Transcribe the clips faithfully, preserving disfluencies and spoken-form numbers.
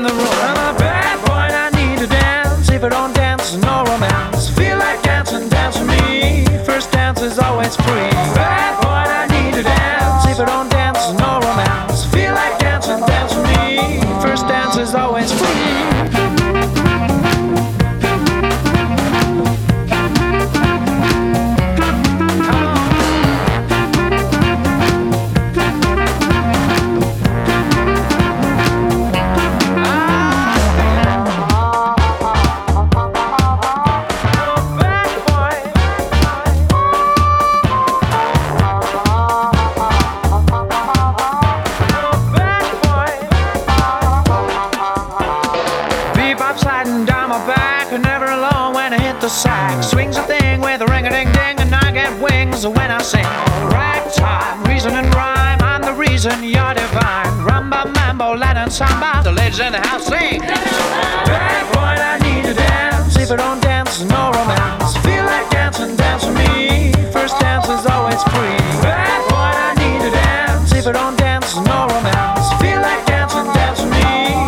the room. I'm a bad boy and I need to dance. If I don't dance, no romance. Feel like dancing, dance with me. First dance is always free. Bad boy and I need to dance. If I don't dance, no romance. Feel like dancing, dance with me. First dance is always free. Sliding down my back, and never alone when I hit the sack. Swings a thing with a ring-a-ding-ding, and I get wings when I sing. Ragtime, reason and rhyme, I'm the reason you're divine. Rumba, mambo, Latin, samba, the ladies in the house sing. Bad boy, I need to dance. If I don't dance, no romance. Feel like dancing, dance with me. First dance is always free. Bad boy, I need to dance. If I don't dance, no romance. Feel like dancing, dance with me.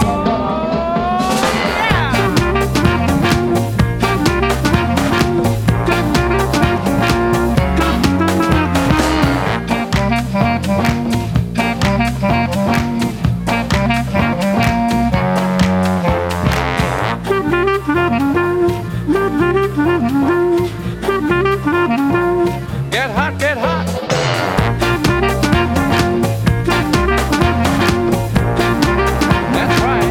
Get hot, get hot. That's right.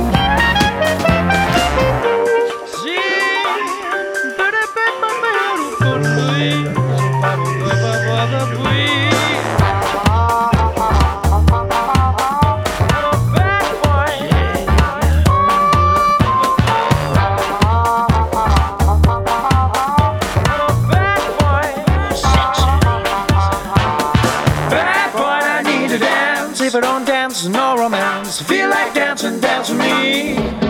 If I don't dance, no romance. Feel like dancing, dance with me.